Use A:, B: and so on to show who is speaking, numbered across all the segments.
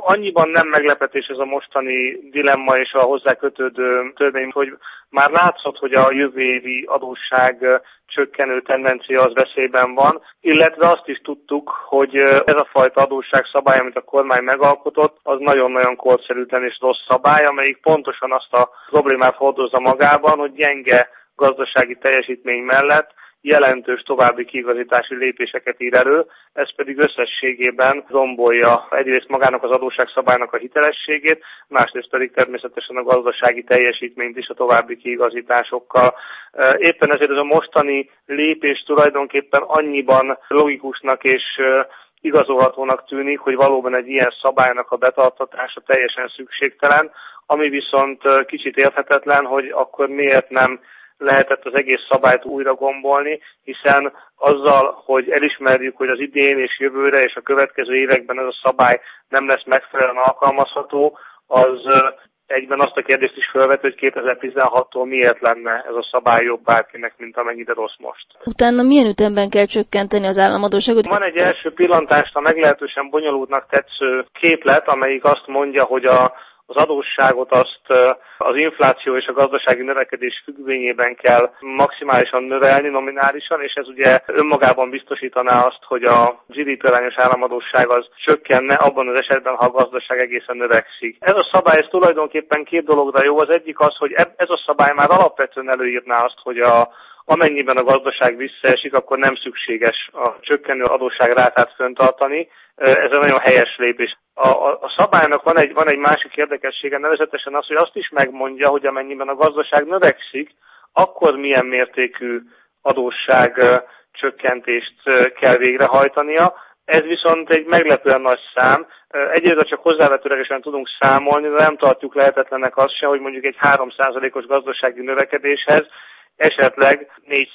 A: Annyiban nem meglepetés ez a mostani dilemma és a hozzá kötődő törvény, hogy már látszott, hogy a jövő évi adósság csökkenő tendencia az veszélyben van, illetve azt is tudtuk, hogy ez a fajta adósságszabály, amit a kormány megalkotott, az nagyon-nagyon korszerűtlen és rossz szabály, amelyik pontosan azt a problémát hordozza magában, hogy gyenge gazdasági teljesítmény mellett jelentős további kiigazítási lépéseket ír elő, ez pedig összességében rombolja egyrészt magának az adósságszabálynak a hitelességét, másrészt pedig természetesen a gazdasági teljesítményt is a további kiigazításokkal. Éppen ezért ez a mostani lépés tulajdonképpen annyiban logikusnak és igazolhatónak tűnik, hogy valóban egy ilyen szabálynak a betartatása teljesen szükségtelen, ami viszont kicsit érthetetlen, hogy akkor miért nem lehetett az egész szabályt újra gombolni, hiszen azzal, hogy elismerjük, hogy az idén és jövőre és a következő években ez a szabály nem lesz megfelelően alkalmazható, az egyben azt a kérdést is felvet, hogy 2016-tól miért lenne ez a szabály jobb bárkinek, mint amennyire rossz most.
B: Utána milyen ütemben kell csökkenteni az államadósságot?
A: Van egy első pillantásra meglehetősen bonyolultnak tetsző képlet, amelyik azt mondja, hogy az adósságot azt az infláció és a gazdasági növekedés függvényében kell maximálisan növelni nominálisan, és ez ugye önmagában biztosítaná azt, hogy a GDP-arányos államadósság az csökkenne abban az esetben, ha a gazdaság egészen növekszik. Ez a szabály ez tulajdonképpen két dologra jó. Az egyik az, hogy ez a szabály már alapvetően előírná azt, hogy amennyiben a gazdaság visszaesik, akkor nem szükséges a csökkenő adósságrátát fenntartani. Ez egy nagyon helyes lépés. A szabálynak van egy másik érdekessége, nevezetesen az, hogy azt is megmondja, hogy amennyiben a gazdaság növekszik, akkor milyen mértékű adósság csökkentést kell végrehajtania. Ez viszont egy meglepően nagy szám. Egyébként csak hozzávetőlegesen tudunk számolni, de nem tartjuk lehetetlennek azt se, hogy mondjuk egy 3%-os gazdasági növekedéshez esetleg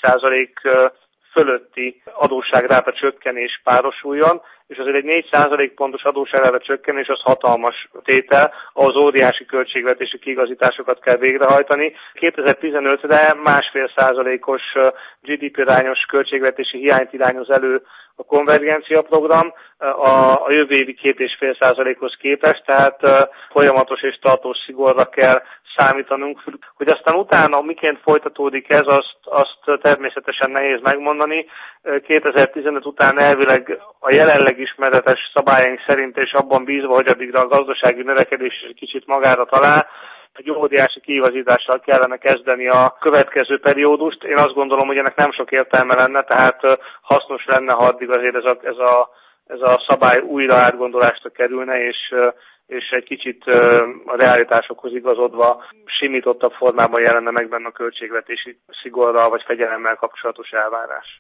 A: 4% fölötti adósságráta csökkenés párosuljon, és azért egy 4% pontos adósságráta csökkenés az hatalmas tétel, ahhoz óriási költségvetési kiigazításokat kell végrehajtani. 2015-re 1,5%-os GDP-arányos költségvetési hiányt irányoz elő a konvergencia program a jövő évi 2,5%-hoz képest, tehát folyamatos és tartós szigorra kell számítanunk. Hogy aztán utána miként folytatódik ez, azt természetesen nehéz megmondani. 2015 után elvileg a jelenleg ismeretes szabályaink szerint és abban bízva, hogy addigra a gazdasági növekedés egy kicsit magára talál, egy óriási kiigazítással kellene kezdeni a következő periódust. Én azt gondolom, hogy ennek nem sok értelme lenne, tehát hasznos lenne, ha addig azért ez a szabály újra átgondolásra kerülne, és egy kicsit a realitásokhoz igazodva simítottabb formában jelenne meg benne a költségvetési szigorral vagy fegyelemmel kapcsolatos elvárás.